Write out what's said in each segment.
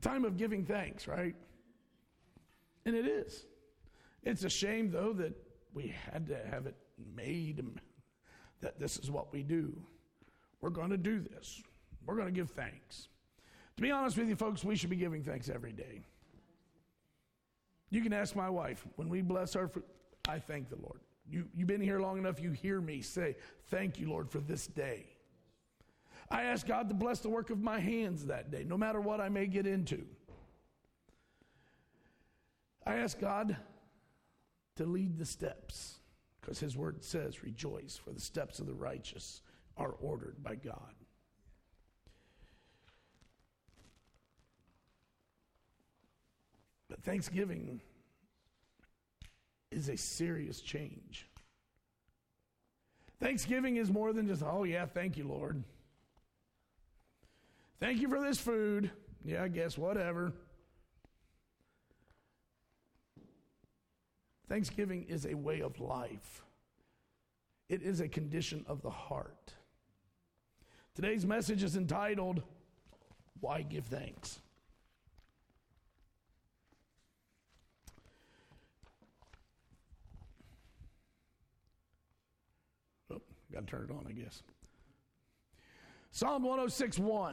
time of giving thanks, right? And it is. It's a shame, though, that we had to have it made that this is what we do. We're going to do this. We're going to give thanks. To be honest with you, folks, we should be giving thanks every day. You can ask my wife. When we bless our food, I thank the Lord. You've been here long enough, you hear me say, thank you, Lord, for this day. I ask God to bless the work of my hands that day, no matter what I may get into. I ask God to lead the steps, because his word says, rejoice, for the steps of the righteous are ordered by God. But Thanksgiving is a serious change. Thanksgiving is more than just, oh yeah, thank you, Lord. Thank you for this food. Yeah, I guess, whatever. Thanksgiving is a way of life. It is a condition of the heart. Today's message is entitled, Why Give Thanks? Oh, got to turn it on, I guess. Psalm 106:1.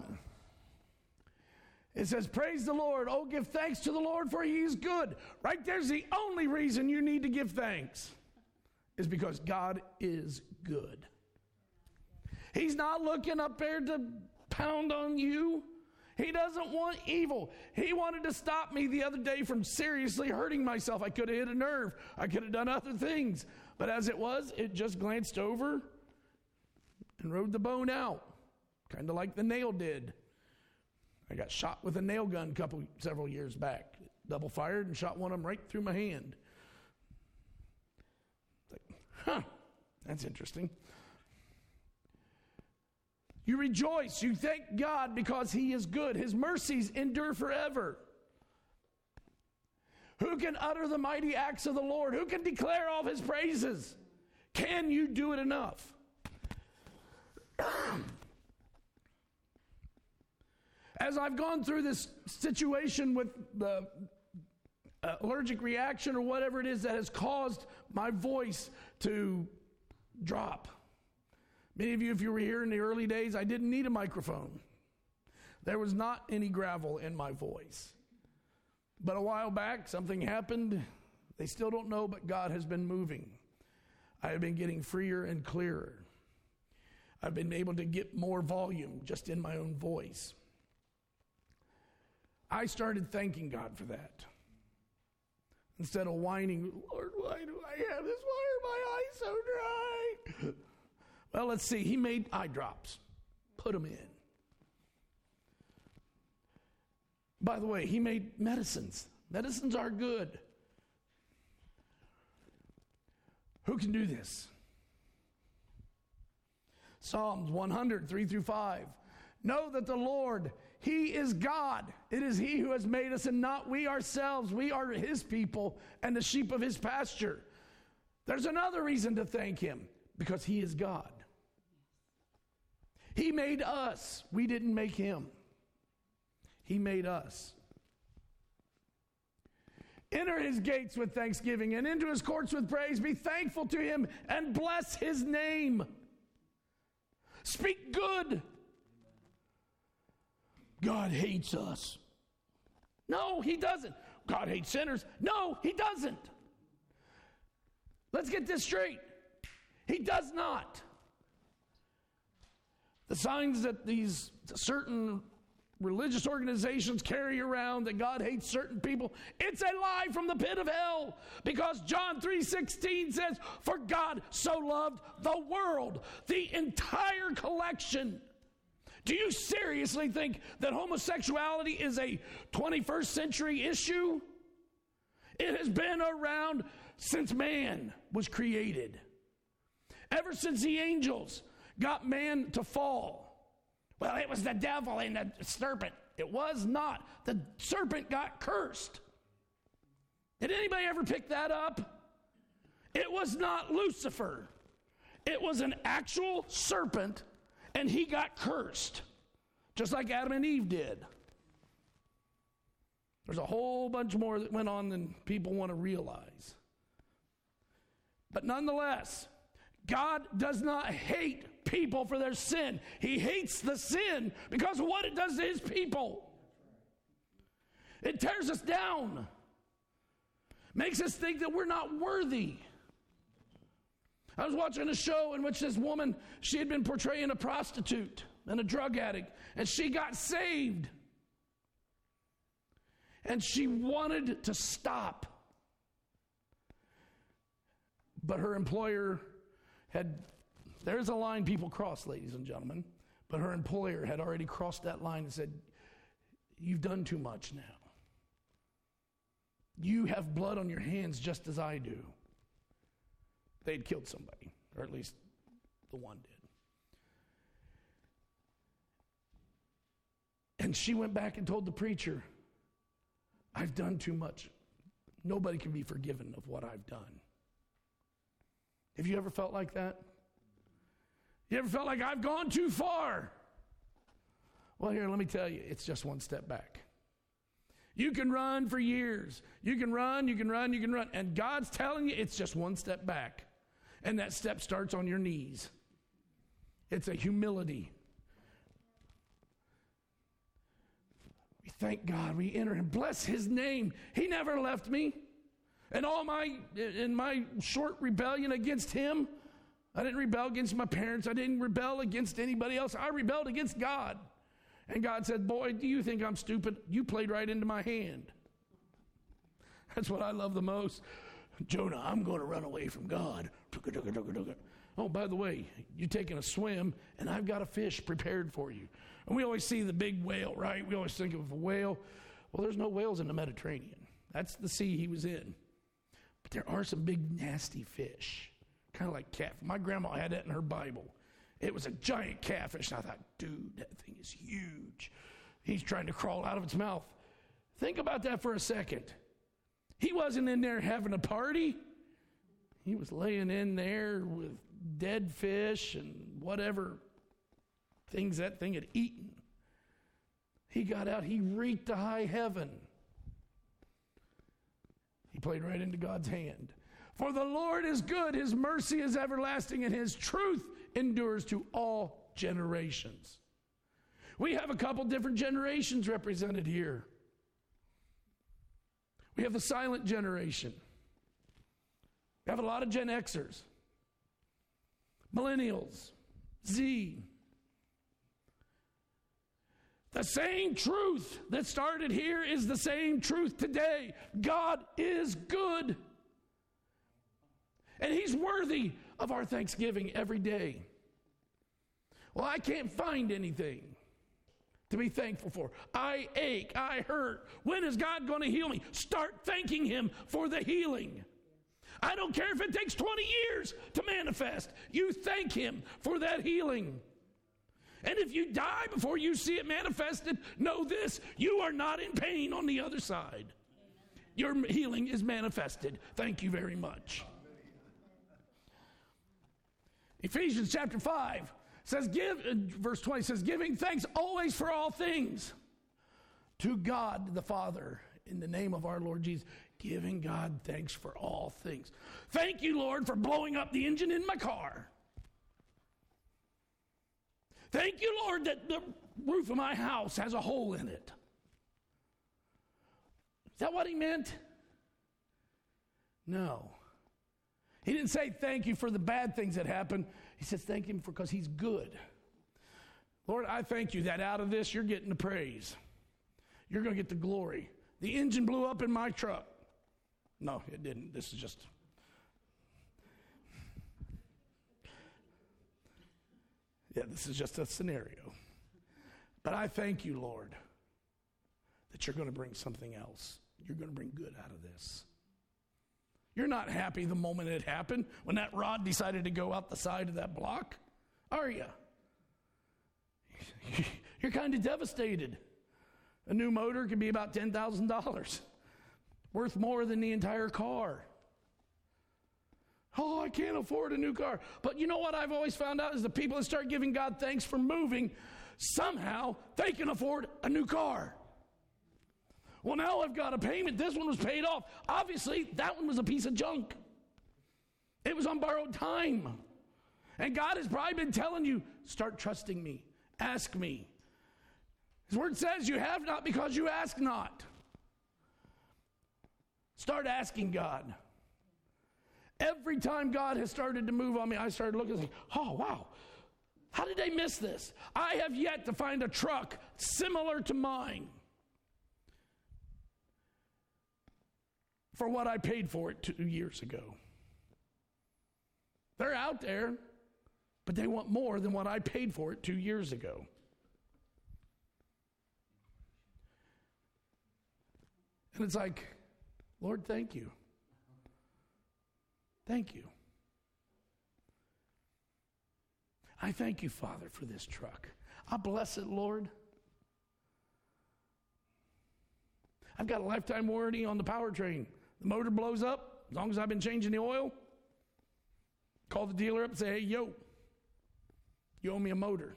It says, praise the Lord. Oh, give thanks to the Lord, for he is good. Right there's the only reason you need to give thanks, is because God is good. He's not looking up there to pound on you. He doesn't want evil. He wanted to stop me the other day from seriously hurting myself. I could have hit a nerve. I could have done other things. But as it was, it just glanced over and rode the bone out, kind of like the nail did. I got shot with a nail gun several years back. Double fired and shot one of them right through my hand. It's like, that's interesting. You rejoice. You thank God because he is good. His mercies endure forever. Who can utter the mighty acts of the Lord? Who can declare all of his praises? Can you do it enough? As I've gone through this situation with the allergic reaction or whatever it is that has caused my voice to drop. Many of you, if you were here in the early days, I didn't need a microphone. There was not any gravel in my voice. But a while back, something happened. They still don't know, but God has been moving. I have been getting freer and clearer. I've been able to get more volume just in my own voice. I started thanking God for that. Instead of whining, Lord, why do I have this? Why are my eyes so dry? Well, let's see. He made eye drops. Put them in. By the way, he made medicines. Medicines are good. Who can do this? Psalms 100, 3-5. Know that the Lord, he is God. It is he who has made us and not we ourselves. We are his people and the sheep of his pasture. There's another reason to thank him, because he is God. He made us. We didn't make him. He made us. Enter his gates with thanksgiving and into his courts with praise. Be thankful to him and bless his name. Speak good. God hates us. No, he doesn't. God hates sinners. No, he doesn't. Let's get this straight. He does not. The signs that these certain religious organizations carry around that God hates certain people, it's a lie from the pit of hell, because John 3:16 says, for God so loved the world, the entire collection. Do you seriously think that homosexuality is a 21st century issue? It has been around since man was created. Ever since the angels got man to fall. Well, it was the devil and the serpent. It was not. The serpent got cursed. Did anybody ever pick that up? It was not Lucifer. It was an actual serpent, and he got cursed, just like Adam and Eve did. There's a whole bunch more that went on than people want to realize. But nonetheless, God does not hate people for their sin. He hates the sin because of what it does to his people. It tears us down. Makes us think that we're not worthy. I was watching a show in which this woman, she had been portraying a prostitute and a drug addict, and she got saved. And she wanted to stop. But her employer there's a line people cross, ladies and gentlemen, but her employer had already crossed that line and said, you've done too much now. You have blood on your hands just as I do. They'd killed somebody, or at least the one did. And she went back and told the preacher, I've done too much. Nobody can be forgiven of what I've done. Have you ever felt like that? You ever felt like I've gone too far? Well, here, let me tell you, it's just one step back. You can run for years. You can run. And God's telling you it's just one step back. And that step starts on your knees. It's a humility. We thank God. We enter and bless his name. He never left me. And in my short rebellion against him, I didn't rebel against my parents. I didn't rebel against anybody else. I rebelled against God. And God said, boy, do you think I'm stupid? You played right into my hand. That's what I love the most. Jonah, I'm going to run away from God. Oh, by the way, you're taking a swim, and I've got a fish prepared for you. And we always see the big whale, right? We always think of a whale. Well, there's no whales in the Mediterranean. That's the sea he was in. But there are some big, nasty fish, kind of like catfish. My grandma had that in her Bible. It was a giant catfish, and I thought, dude, that thing is huge. He's trying to crawl out of its mouth. Think about that for a second. He wasn't in there having a party. He was laying in there with dead fish and whatever things that thing had eaten. He got out. He reeked to high heaven. He played right into God's hand. For the Lord is good. His mercy is everlasting, and his truth endures to all generations. We have a couple different generations represented here. We have the silent generation. We have a lot of Gen Xers, millennials, Z. The same truth that started here is the same truth today. God is good. And he's worthy of our thanksgiving every day. Well, I can't find anything to be thankful for. I ache. I hurt. When is God going to heal me? Start thanking him for the healing. I don't care if it takes 20 years to manifest. You thank him for that healing. And if you die before you see it manifested, know this, you are not in pain on the other side. Your healing is manifested. Thank you very much. Ephesians chapter 5 says, verse 20 says, giving thanks always for all things to God the Father in the name of our Lord Jesus. Giving God thanks for all things. Thank you, Lord, for blowing up the engine in my car. Thank you, Lord, that the roof of my house has a hole in it. Is that what he meant? No. He didn't say thank you for the bad things that happened. He says thank him because he's good. Lord, I thank you that out of this you're getting the praise. You're going to get the glory. The engine blew up in my truck. No, it didn't. This is just... this is just a scenario. But I thank you, Lord, that you're going to bring something else. You're going to bring good out of this. You're not happy the moment it happened, when that rod decided to go out the side of that block, are you? You're kind of devastated. A new motor can be about $10,000, worth more than the entire car. Oh, I can't afford a new car. But you know what I've always found out is the people that start giving God thanks for moving, somehow they can afford a new car. Well, now I've got a payment. This one was paid off. Obviously, that one was a piece of junk. It was on borrowed time. And God has probably been telling you, start trusting me. Ask me. His word says you have not because you ask not. Start asking God. Every time God has started to move on me, I started looking and saying, oh, wow. How did they miss this? I have yet to find a truck similar to mine for what I paid for it 2 years ago. They're out there, but they want more than what I paid for it 2 years ago. And it's like, Lord, thank you. Thank you. I thank you, Father, for this truck. I bless it, Lord. I've got a lifetime warranty on the powertrain. The motor blows up, as long as I've been changing the oil, call the dealer up and say, hey, yo, you owe me a motor.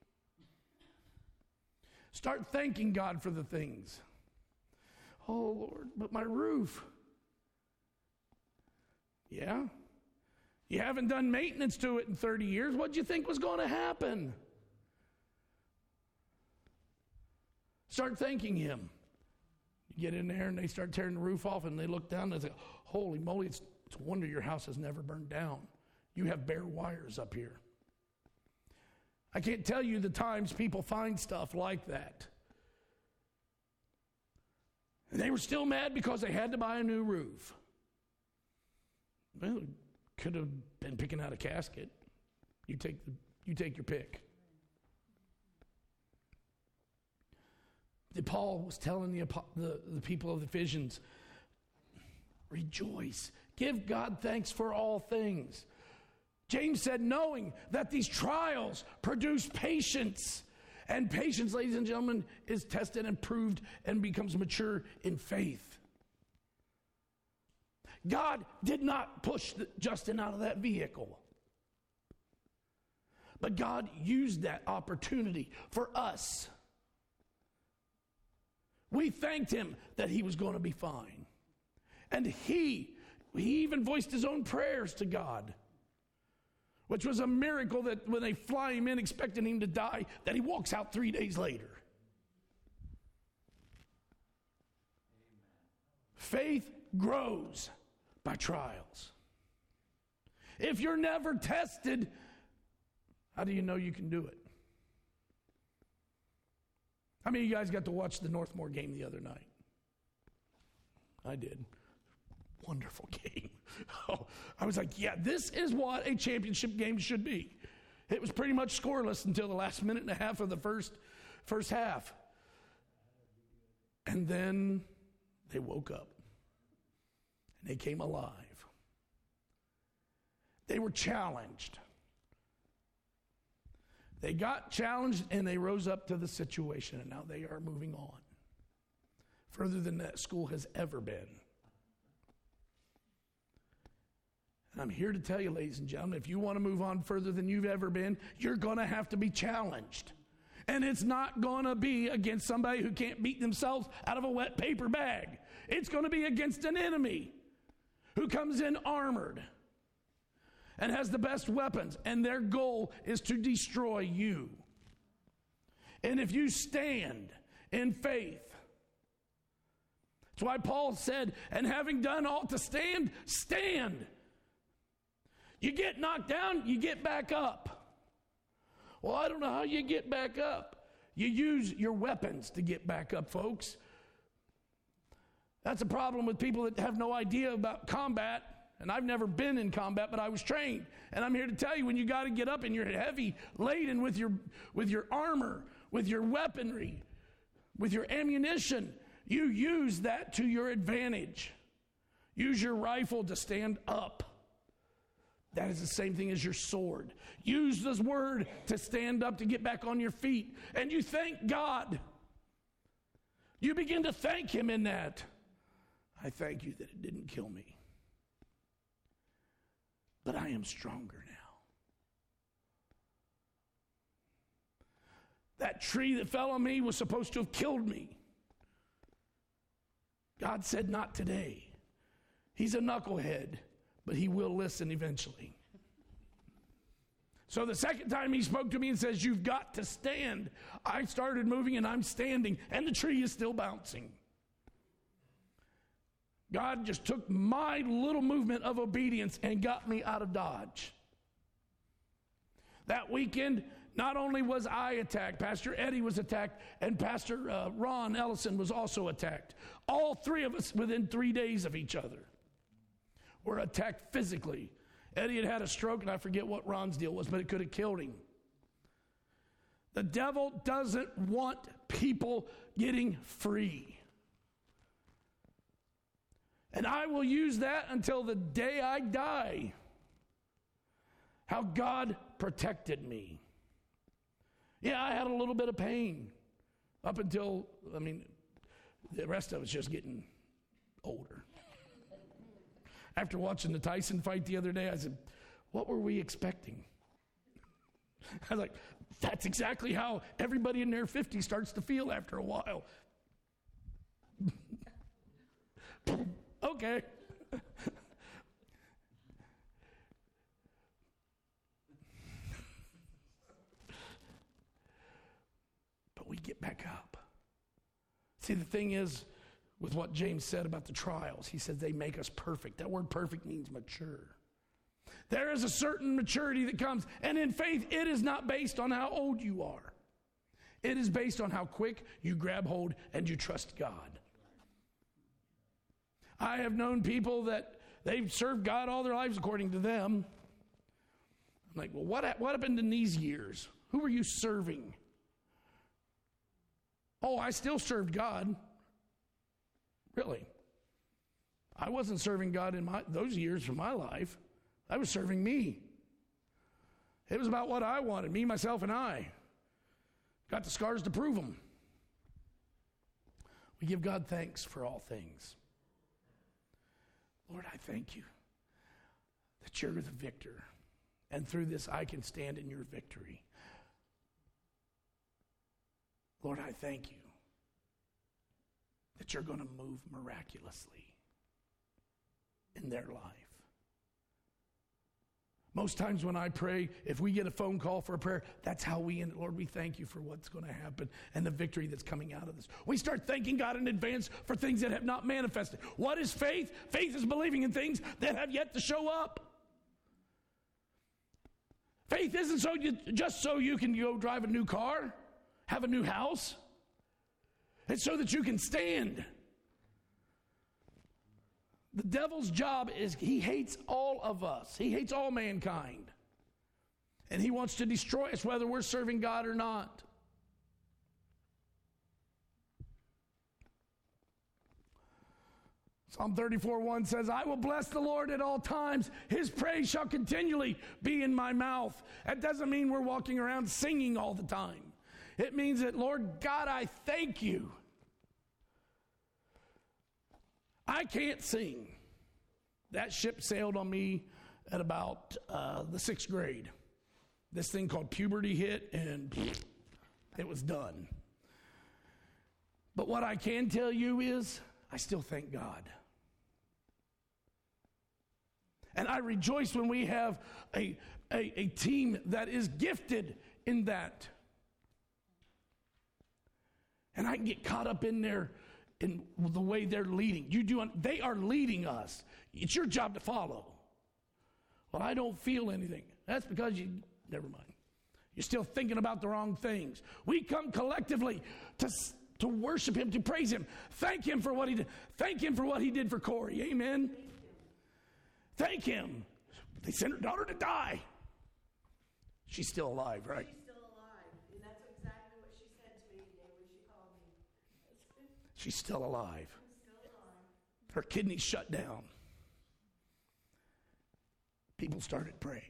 Start thanking God for the things. Oh, Lord, but my roof. Yeah? You haven't done maintenance to it in 30 years. What did you think was going to happen? Start thanking him. You get in there and they start tearing the roof off and they look down and they say, holy moly, it's a wonder your house has never burned down. You have bare wires up here. I can't tell you the times people find stuff like that. And they were still mad because they had to buy a new roof. Well, could have been picking out a casket. You take your pick. Paul was telling the people of Ephesians, rejoice. Give God thanks for all things. James said, knowing that these trials produce patience. And patience, ladies and gentlemen, is tested and proved and becomes mature in faith. God did not push Justin out of that vehicle. But God used that opportunity for us. We thanked him that he was going to be fine. And he even voiced his own prayers to God, which was a miracle that when they fly him in expecting him to die, that he walks out 3 days later. Amen. Faith grows by trials. If you're never tested, how do you know you can do it? How many of you guys got to watch the Northmore game the other night? I did. Wonderful game. Oh, I was like, yeah, this is what a championship game should be. It was pretty much scoreless until the last minute and a half of the first half. And then they woke up. And they came alive. They were challenged. They got challenged and they rose up to the situation, and now they are moving on further than that school has ever been. And I'm here to tell you, ladies and gentlemen, if you want to move on further than you've ever been, you're going to have to be challenged. And it's not going to be against somebody who can't beat themselves out of a wet paper bag. It's going to be against an enemy who comes in armored and has the best weapons, and their goal is to destroy you. And if you stand in faith, that's why Paul said, and having done all to stand, stand. You get knocked down, you get back up. Well, I don't know how you get back up. You use your weapons to get back up, folks. That's a problem with people that have no idea about combat. And I've never been in combat, but I was trained. And I'm here to tell you, when you got to get up and you're heavy laden with your armor, with your weaponry, with your ammunition, you use that to your advantage. Use your rifle to stand up. That is the same thing as your sword. Use this word to stand up, to get back on your feet. And you thank God. You begin to thank him in that. I thank you that it didn't kill me. But I am stronger now. That tree that fell on me was supposed to have killed me. God said, not today. He's a knucklehead, but he will listen eventually. So the second time he spoke to me and says, you've got to stand. I started moving and I'm standing, and the tree is still bouncing. God just took my little movement of obedience and got me out of Dodge. That weekend, not only was I attacked, Pastor Eddie was attacked, and Pastor Ron Ellison was also attacked. All three of us within 3 days of each other were attacked physically. Eddie had a stroke, and I forget what Ron's deal was, but it could have killed him. The devil doesn't want people getting free. And I will use that until the day I die. How God protected me. Yeah, I had a little bit of pain up until, the rest of us just getting older. After watching the Tyson fight the other day, I said, what were we expecting? I was like, that's exactly how everybody in their 50s starts to feel after a while. Okay. But we get back up. See, the thing is, with what James said about the trials, he said they make us perfect. That word perfect means mature. There is a certain maturity that comes, and in faith, it is not based on how old you are. It is based on how quick you grab hold and you trust God. I have known people that they've served God all their lives according to them. I'm like, well, what happened in these years? Who were you serving? Oh, I still served God. Really? I wasn't serving God in those years of my life. I was serving me. It was about what I wanted, me, myself, and I. Got the scars to prove them. We give God thanks for all things. Lord, I thank you that you're the victor. And through this, I can stand in your victory. Lord, I thank you that you're going to move miraculously in their life. Most times when I pray, if we get a phone call for a prayer, that's how we end it. Lord, we thank you for what's going to happen and the victory that's coming out of this. We start thanking God in advance for things that have not manifested. What is faith? Faith is believing in things that have yet to show up. Faith isn't just so you can go drive a new car, have a new house. It's so that you can stand. The devil's job is he hates all of us. He hates all mankind. And he wants to destroy us whether we're serving God or not. Psalm 34:1 says, I will bless the Lord at all times. His praise shall continually be in my mouth. That doesn't mean we're walking around singing all the time. It means that, Lord God, I thank you. I can't sing. That ship sailed on me at about the 6th grade. This thing called puberty hit, and it was done. But what I can tell you is, I still thank God. And I rejoice when we have a team that is gifted in that. And I can get caught up in in the way they're leading. They are leading us. It's your job to follow. Well, I don't feel anything. That's because never mind. You're still thinking about the wrong things. We come collectively to worship him, to praise him. Thank him for what he did. Thank him for what he did for Corey. Amen. Thank him. They sent her daughter to die. She's still alive, right? She's still alive. And that's exactly what she said to me today when she called me. She's still alive. Still alive. Her kidneys shut down. People started praying.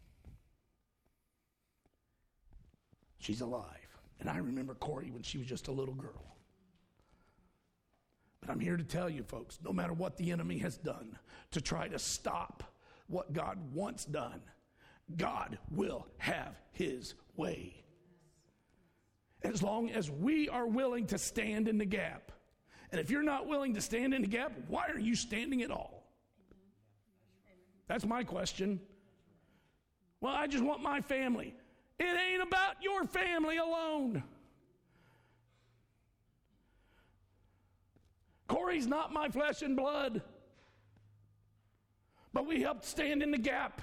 She's alive. And I remember Corey when she was just a little girl. But I'm here to tell you, folks, no matter what the enemy has done to try to stop what God wants done, God will have his way. As long as we are willing to stand in the gap And if you're not willing to stand in the gap, why are you standing at all? That's my question. Well, I just want my family. It ain't about your family alone. Corey's not my flesh and blood. But we helped stand in the gap.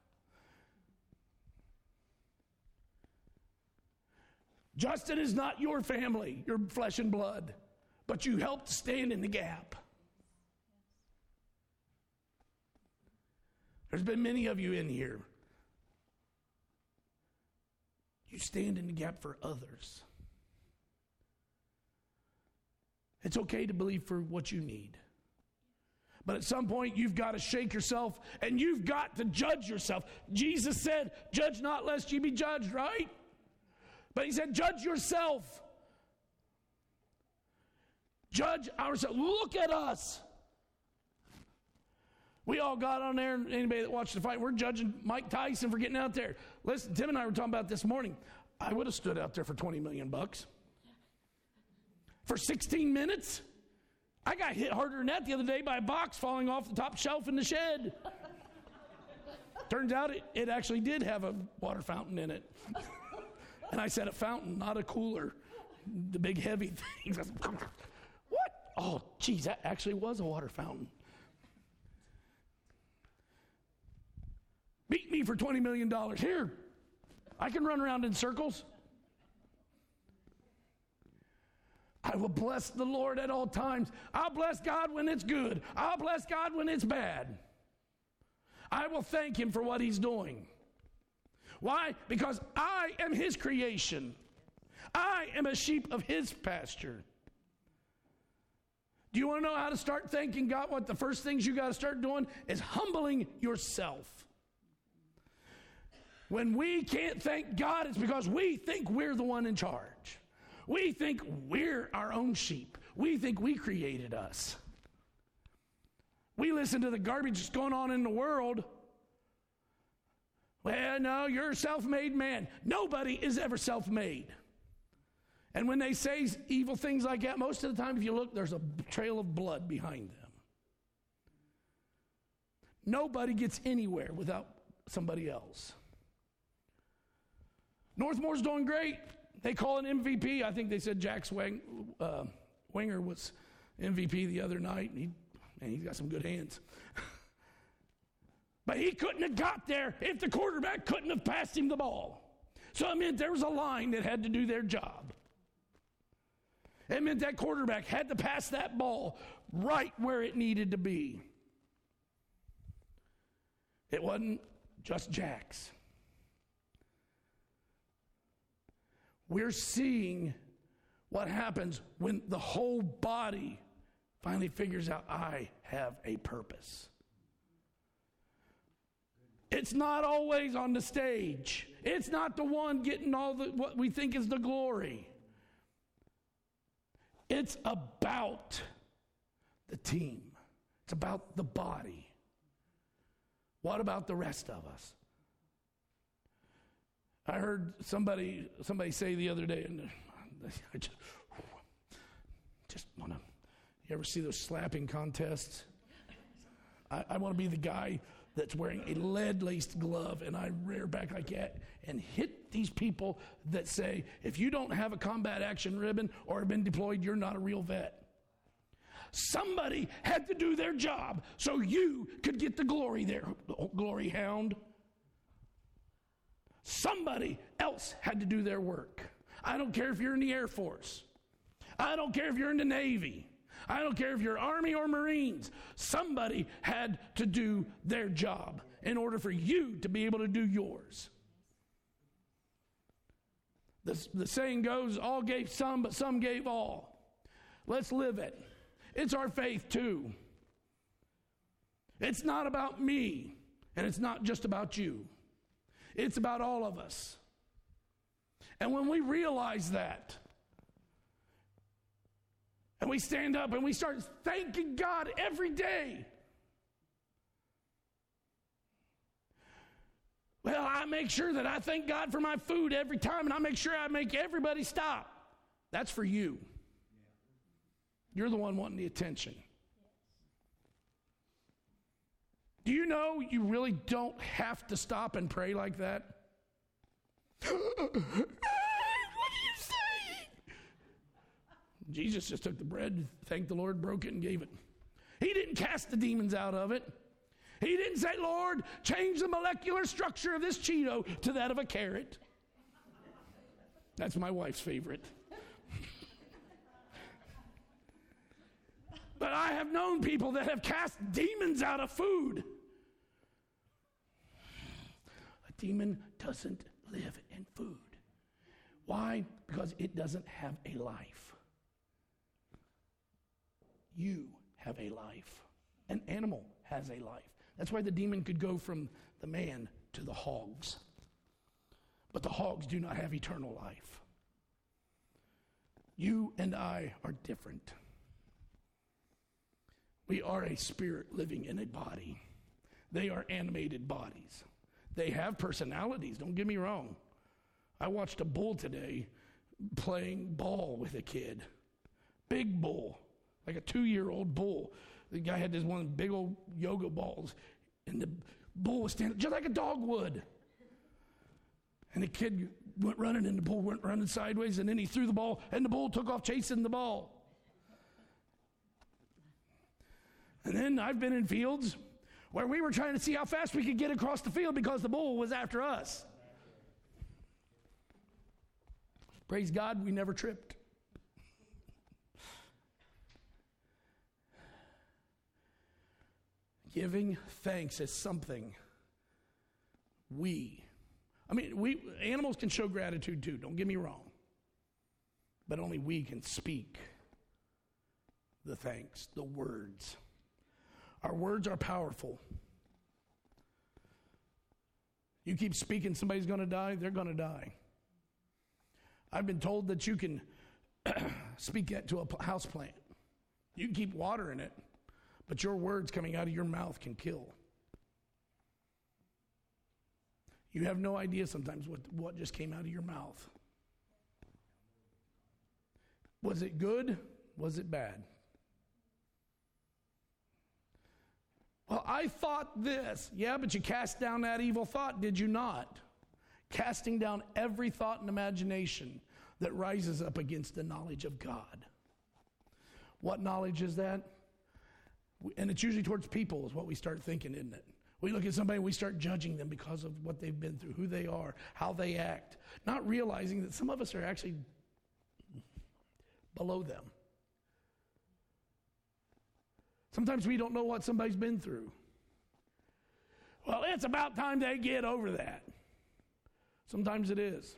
Justin is not your family, your flesh and blood, but you helped stand in the gap. There's been many of you in here. You stand in the gap for others. It's okay to believe for what you need. But at some point, you've got to shake yourself and you've got to judge yourself. Jesus said, judge not lest ye be judged, right? But he said, judge yourself. Judge ourselves. Look at us. We all got on there, anybody that watched the fight, we're judging Mike Tyson for getting out there. Listen, Tim and I were talking about this morning. I would have stood out there for $20 million. For 16 minutes? I got hit harder than that the other day by a box falling off the top shelf in the shed. Turns out it actually did have a water fountain in it. And I said a fountain, not a cooler. The big heavy things. What? Oh, geez, that actually was a water fountain. Beat me for $20 million. Here, I can run around in circles. I will bless the Lord at all times. I'll bless God when it's good. I'll bless God when it's bad. I will thank him for what he's doing. Why? Because I am his creation. I am a sheep of his pasture. Do you want to know how to start thanking God? What the first things you got to start doing is humbling yourself. When we can't thank God, it's because we think we're the one in charge. We think we're our own sheep. We think we created us. We listen to the garbage that's going on in the world. Well, no, you're a self-made man. Nobody is ever self-made. And when they say evil things like that, most of the time, if you look, there's a trail of blood behind them. Nobody gets anywhere without somebody else. Northmore's doing great. They call an MVP. I think they said Jack Winger was MVP the other night. He's got some good hands. But he couldn't have got there if the quarterback couldn't have passed him the ball. So it meant there was a line that had to do their job. It meant that quarterback had to pass that ball right where it needed to be. It wasn't just Jack's. We're seeing what happens when the whole body finally figures out, I have a purpose. It's not always on the stage. It's not the one getting all what we think is the glory. It's about the team. It's about the body. What about the rest of us? I heard somebody say the other day, and I just want to, you ever see those slapping contests? I want to be the guy that's wearing a lead-laced glove, and I rear back like that and hit these people that say, if you don't have a combat action ribbon or have been deployed, you're not a real vet. Somebody had to do their job so you could get the glory there, glory hound. Somebody else had to do their work. I don't care if you're in the Air Force. I don't care if you're in the Navy. I don't care if you're Army or Marines. Somebody had to do their job in order for you to be able to do yours. The saying goes, all gave some, but some gave all. Let's live it. It's our faith too. It's not about me, and it's not just about you. It's about all of us. And when we realize that, and we stand up and we start thanking God every day. Well, I make sure that I thank God for my food every time, and I make sure I make everybody stop. That's for you. You're the one wanting the attention. Do you know you really don't have to stop and pray like that? What are you saying? Jesus just took the bread, thanked the Lord, broke it, and gave it. He didn't cast the demons out of it. He didn't say, Lord, change the molecular structure of this Cheeto to that of a carrot. That's my wife's favorite. But I have known people that have cast demons out of food. A demon doesn't live in food. Why? Because it doesn't have a life. You have a life. An animal has a life. That's why the demon could go from the man to the hogs. But the hogs do not have eternal life. You and I are different. We are a spirit living in a body. They are animated bodies. They have personalities, don't get me wrong. I watched a bull today playing ball with a kid. Big bull, like a 2-year-old bull. The guy had this one big old yoga balls, and the bull was standing just like a dog would. And the kid went running, and the bull went running sideways, and then he threw the ball, and the bull took off chasing the ball. And then I've been in fields where we were trying to see how fast we could get across the field because the bull was after us. Praise God, we never tripped. Giving thanks is something animals can show gratitude too, don't get me wrong. But only we can speak the thanks, the words. Our words are powerful. You keep speaking, somebody's going to die, they're going to die. I've been told that you can speak that to a house plant. You can keep water in it, but your words coming out of your mouth can kill. You have no idea sometimes what just came out of your mouth. Was it good? Was it bad? Well, I thought this. Yeah, but you cast down that evil thought, did you not? Casting down every thought and imagination that rises up against the knowledge of God. What knowledge is that? And it's usually towards people is what we start thinking, isn't it? We look at somebody and we start judging them because of what they've been through, who they are, how they act, not realizing that some of us are actually below them. Sometimes we don't know what somebody's been through. Well, it's about time they get over that. Sometimes it is.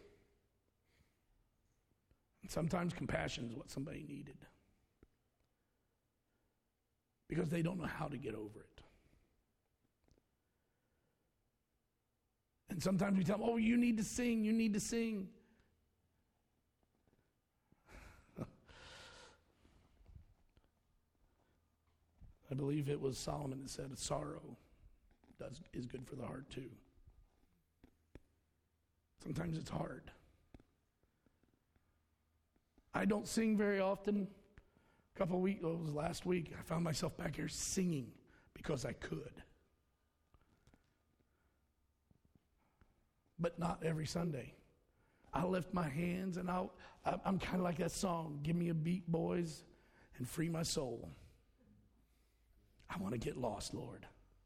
And sometimes compassion is what somebody needed. Because they don't know how to get over it. And sometimes we tell them, oh, you need to sing, you need to sing. I believe it was Solomon that said, sorrow is good for the heart too. Sometimes it's hard. I don't sing very often. A couple of weeks, it was last week, I found myself back here singing because I could. But not every Sunday. I lift my hands and I'm kind of like that song, give me a beat, boys, and free my soul. I want to get lost, Lord.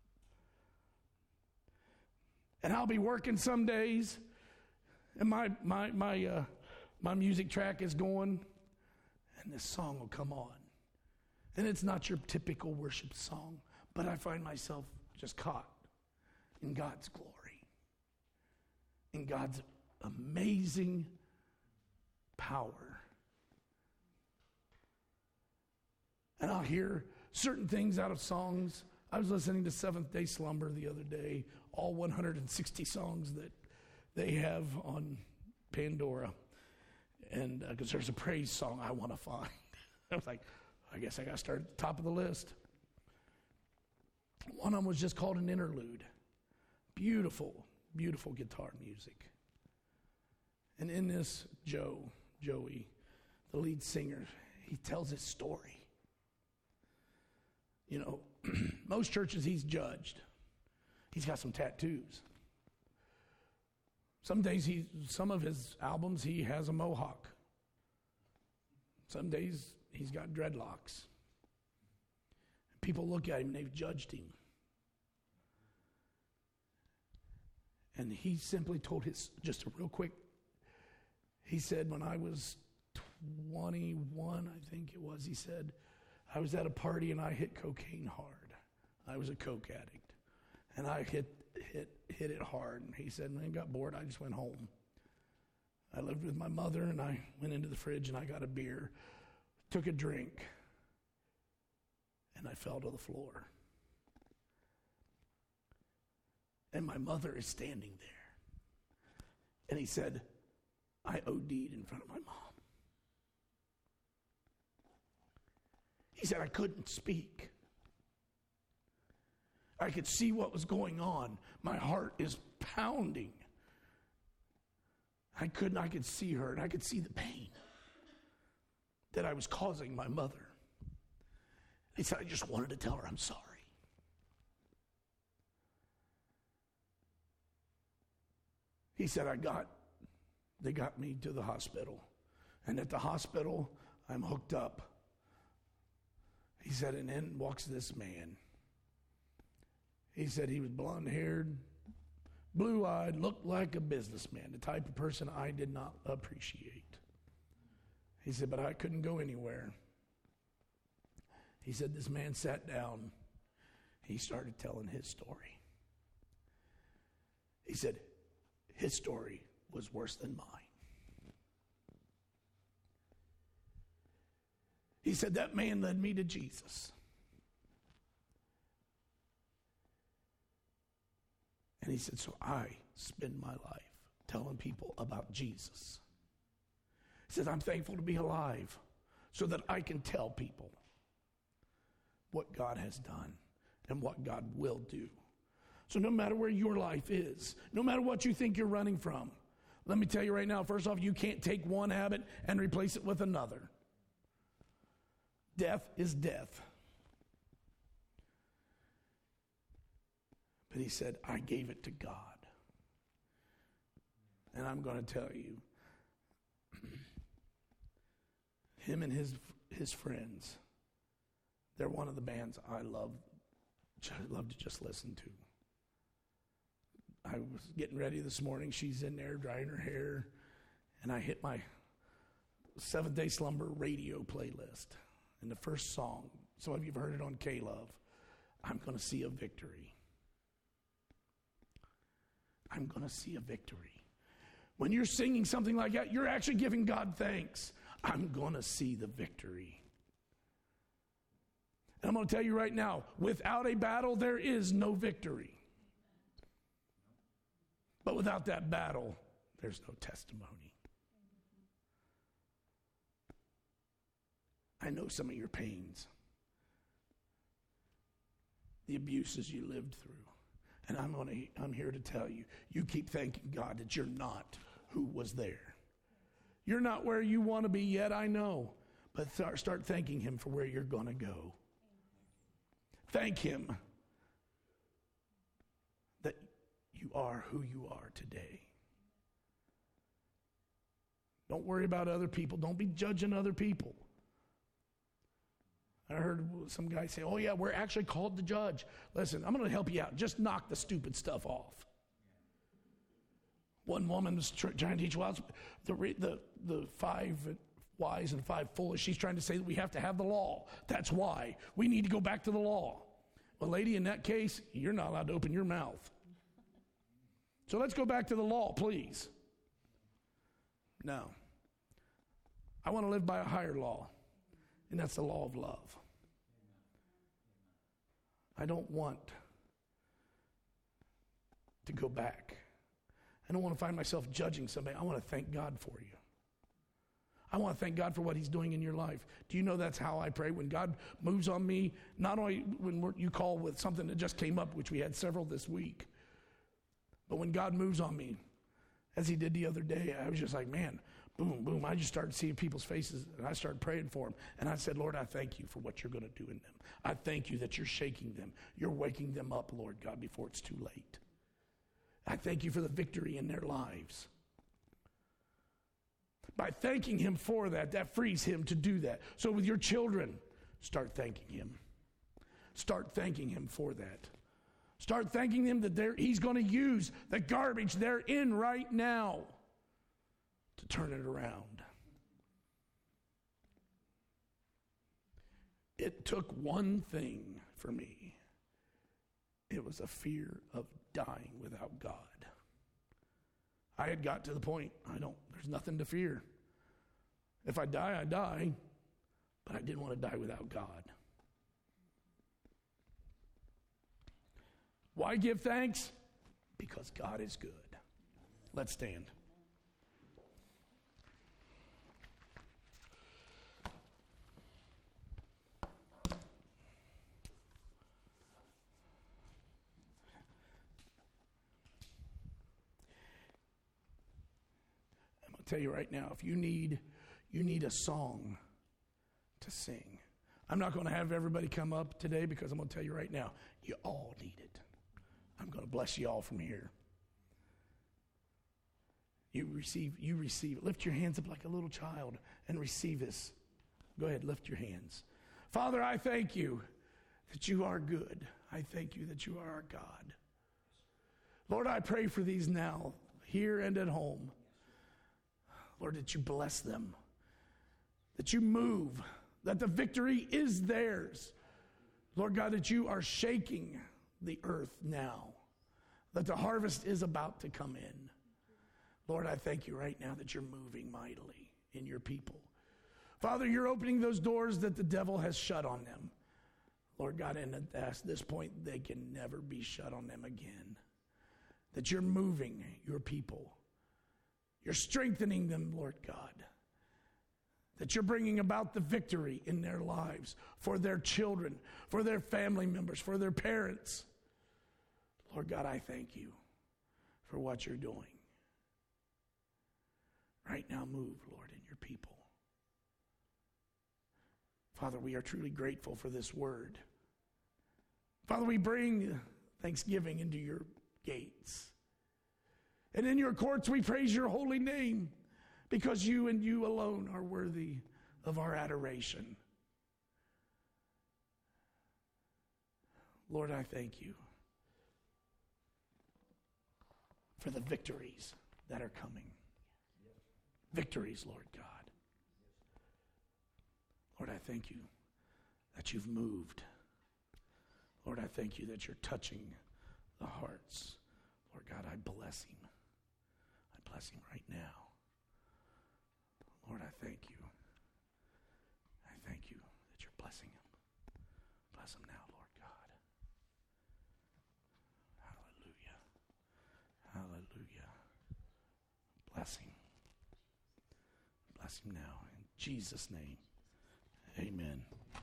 And I'll be working some days, and my music track is going, and this song will come on. And it's not your typical worship song, but I find myself just caught in God's glory, in God's amazing power. And I'll hear certain things out of songs. I was listening to Seventh Day Slumber the other day, all 160 songs that they have on Pandora. And because there's a praise song I want to find. I was like, I guess I got to start at the top of the list. One of them was just called an interlude. Beautiful, beautiful guitar music. And in this, Joey, the lead singer, he tells his story. You know, most churches he's judged. He's got some tattoos. Some days some of his albums he has a mohawk. Some days he's got dreadlocks. People look at him and they've judged him. And he simply told just a real quick, he said, when I was 21, I think it was, he said, I was at a party and I hit cocaine hard. I was a coke addict. And I hit it hard. And he said, when I got bored, I just went home. I lived with my mother and I went into the fridge and I got a beer, took a drink, and I fell to the floor. And my mother is standing there. And he said, I OD'd in front of my mom. He said, I couldn't speak. I could see what was going on. My heart is pounding. I could see her, and I could see the pain that I was causing my mother. He said, I just wanted to tell her I'm sorry. He said, they got me to the hospital. And at the hospital, I'm hooked up. He said, and in walks this man. He said he was blonde-haired, blue-eyed, looked like a businessman, the type of person I did not appreciate. He said, but I couldn't go anywhere. He said, this man sat down. He started telling his story. He said, his story was worse than mine. He said, that man led me to Jesus. And he said, so I spend my life telling people about Jesus. He says, I'm thankful to be alive so that I can tell people what God has done and what God will do. So no matter where your life is, no matter what you think you're running from, let me tell you right now, first off, you can't take one habit and replace it with another. Death is death. But he said, I gave it to God. And I'm going to tell you, him and his friends, they're one of the bands I love to just listen to. I was getting ready this morning. She's in there drying her hair. And I hit my Seventh Day Slumber radio playlist. And the first song, some of you have heard it on K-Love, I'm going to see a victory. I'm going to see a victory. When you're singing something like that, you're actually giving God thanks. I'm going to see the victory. And I'm going to tell you right now, without a battle, there is no victory. But without that battle, there's no testimony. I know some of your pains, the abuses you lived through. And I'm here to tell you, you keep thanking God that you're not who was there. You're not where you want to be yet, I know. But start thanking him for where you're going to go. Thank him that you are who you are today. Don't worry about other people. Don't be judging other people. I heard some guy say, oh yeah, we're actually called to judge. Listen, I'm going to help you out. Just knock the stupid stuff off. One woman was trying to teach the 5 wise and 5 foolish. She's trying to say that we have to have the law. That's why. We need to go back to the law. Well, lady, in that case, you're not allowed to open your mouth. So let's go back to the law, please. No. I want to live by a higher law, and that's the law of love. I don't want to go back. I don't want to find myself judging somebody. I want to thank God for you. I want to thank God for what he's doing in your life. Do you know that's how I pray? When God moves on me, not only when you call with something that just came up, which we had several this week, but when God moves on me, as he did the other day, I was just like, man, boom, boom. I just started seeing people's faces, and I started praying for them. And I said, Lord, I thank you for what you're going to do in them. I thank you that you're shaking them. You're waking them up, Lord God, before it's too late. I thank you for the victory in their lives. By thanking him for that, that frees him to do that. So with your children, start thanking him. Start thanking him for that. Start thanking him that he's going to use the garbage they're in right now to turn it around. It took one thing for me. It was a fear of dying without God. I had got to the point, there's nothing to fear. If I die, I die. But I didn't want to die without God. Why give thanks? Because God is good. Let's stand. Tell you right now, if you need a song to sing. I'm not going to have everybody come up today because I'm going to tell you right now, you all need it. I'm going to bless you all from here. You receive it. Lift your hands up like a little child and receive this. Go ahead, lift your hands. Father, I thank you that you are good. I thank you that you are our God. Lord, I pray for these now, here and at home. Lord, that you bless them, that you move, that the victory is theirs. Lord God, that you are shaking the earth now, that the harvest is about to come in. Lord, I thank you right now that you're moving mightily in your people. Father, you're opening those doors that the devil has shut on them. Lord God, and at this point, they can never be shut on them again. That you're moving your people. You're strengthening them, Lord God. That you're bringing about the victory in their lives, for their children, for their family members, for their parents. Lord God, I thank you for what you're doing. Right now, move, Lord, in your people. Father, we are truly grateful for this word. Father, we bring thanksgiving into your gates. And in your courts we praise your holy name, because you and you alone are worthy of our adoration. Lord, I thank you for the victories that are coming. Victories, Lord God. Lord, I thank you that you've moved. Lord, I thank you that you're touching the hearts. Lord God, I bless him. I bless him right now. Lord, I thank you. I thank you that you're blessing him. Bless him now, Lord God. Hallelujah. Hallelujah. Bless him. Bless him now. In Jesus' name, amen.